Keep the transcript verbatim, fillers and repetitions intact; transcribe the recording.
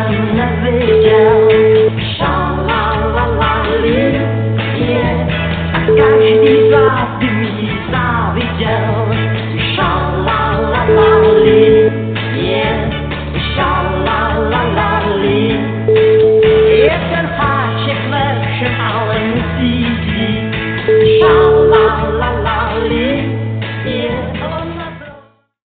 jsem neviděl. Šalalalali, je, a každý z vás by mi záviděl. Šalalalali.